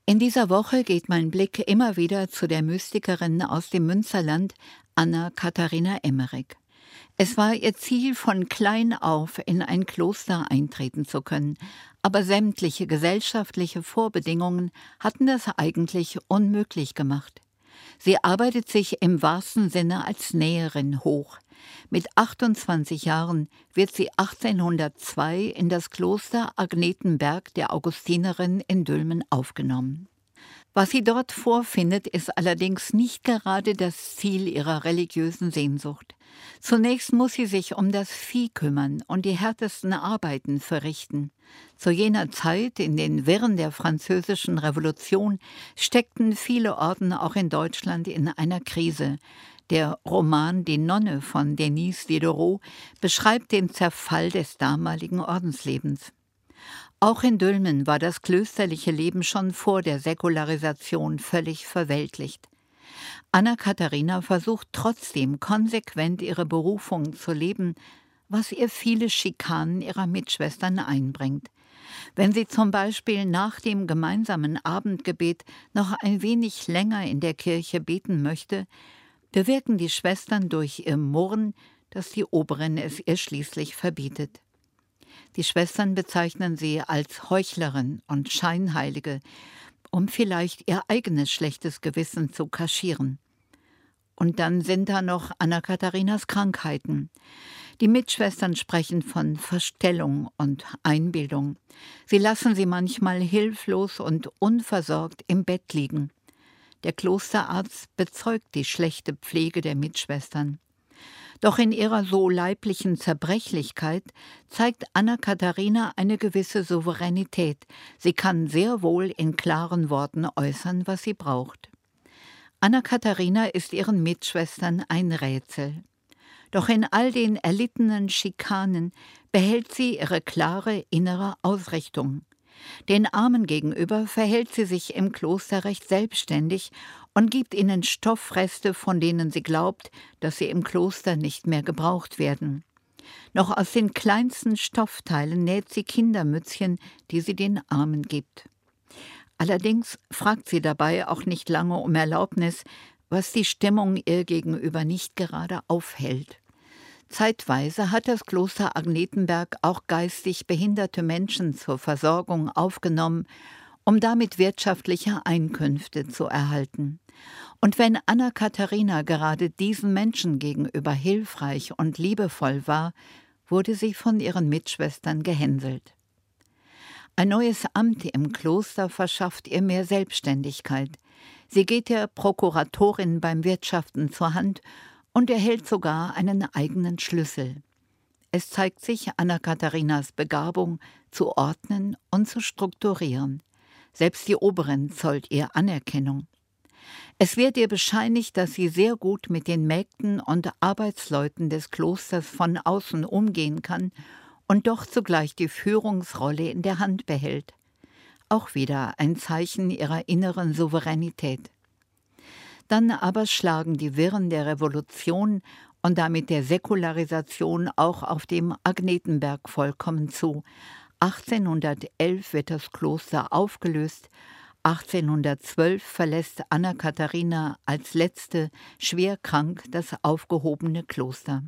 In dieser Woche geht mein Blick immer wieder zu der Mystikerin aus dem Münsterland, Anna-Katharina Emmerich. Es war ihr Ziel, von klein auf in ein Kloster eintreten zu können, aber sämtliche gesellschaftliche Vorbedingungen hatten das eigentlich unmöglich gemacht. Sie arbeitet sich im wahrsten Sinne als Näherin hoch. Mit 28 Jahren wird sie 1802 in das Kloster Agnetenberg der Augustinerin in Dülmen aufgenommen. Was sie dort vorfindet, ist allerdings nicht gerade das Ziel ihrer religiösen Sehnsucht. Zunächst muss sie sich um das Vieh kümmern und die härtesten Arbeiten verrichten. Zu jener Zeit, in den Wirren der Französischen Revolution, steckten viele Orden auch in Deutschland in einer Krise. Der Roman »Die Nonne« von Denise Diderot beschreibt den Zerfall des damaligen Ordenslebens. Auch in Dülmen war das klösterliche Leben schon vor der Säkularisation völlig verweltlicht. Anna-Katharina versucht trotzdem konsequent ihre Berufung zu leben, was ihr viele Schikanen ihrer Mitschwestern einbringt. Wenn sie zum Beispiel nach dem gemeinsamen Abendgebet noch ein wenig länger in der Kirche beten möchte, bewirken die Schwestern durch ihr Murren, dass die Oberin es ihr schließlich verbietet. Die Schwestern bezeichnen sie als Heuchlerin und Scheinheilige, um vielleicht ihr eigenes schlechtes Gewissen zu kaschieren. Und dann sind da noch Anna-Katharinas Krankheiten. Die Mitschwestern sprechen von Verstellung und Einbildung. Sie lassen sie manchmal hilflos und unversorgt im Bett liegen. Der Klosterarzt bezeugt die schlechte Pflege der Mitschwestern. Doch in ihrer so leiblichen Zerbrechlichkeit zeigt Anna-Katharina eine gewisse Souveränität. Sie kann sehr wohl in klaren Worten äußern, was sie braucht. Anna-Katharina ist ihren Mitschwestern ein Rätsel. Doch in all den erlittenen Schikanen behält sie ihre klare innere Ausrichtung. Den Armen gegenüber verhält sie sich im Kloster recht selbstständig und gibt ihnen Stoffreste, von denen sie glaubt, dass sie im Kloster nicht mehr gebraucht werden. Noch aus den kleinsten Stoffteilen näht sie Kindermützchen, die sie den Armen gibt. Allerdings fragt sie dabei auch nicht lange um Erlaubnis, was die Stimmung ihr gegenüber nicht gerade aufhellt. Zeitweise hat das Kloster Agnetenberg auch geistig behinderte Menschen zur Versorgung aufgenommen, um damit wirtschaftliche Einkünfte zu erhalten. Und wenn Anna-Katharina gerade diesen Menschen gegenüber hilfreich und liebevoll war, wurde sie von ihren Mitschwestern gehänselt. Ein neues Amt im Kloster verschafft ihr mehr Selbstständigkeit. Sie geht der Prokuratorin beim Wirtschaften zur Hand und erhält sogar einen eigenen Schlüssel. Es zeigt sich Anna-Katharinas Begabung zu ordnen und zu strukturieren. Selbst die Oberin zollt ihr Anerkennung. Es wird ihr bescheinigt, dass sie sehr gut mit den Mägden und Arbeitsleuten des Klosters von außen umgehen kann und doch zugleich die Führungsrolle in der Hand behält. Auch wieder ein Zeichen ihrer inneren Souveränität. Dann aber schlagen die Wirren der Revolution und damit der Säkularisation auch auf dem Agnetenberg vollkommen zu. 1811 wird das Kloster aufgelöst, 1812 verlässt Anna-Katharina als letzte schwer krank das aufgehobene Kloster.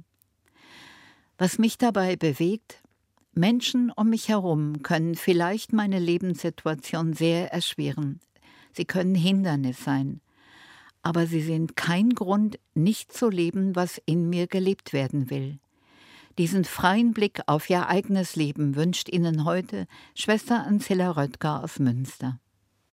Was mich dabei bewegt: Menschen um mich herum können vielleicht meine Lebenssituation sehr erschweren. Sie können Hindernis sein. Aber sie sind kein Grund, nicht zu leben, was in mir gelebt werden will. Diesen freien Blick auf ihr eigenes Leben wünscht Ihnen heute Schwester Ancilla Röttger aus Münster.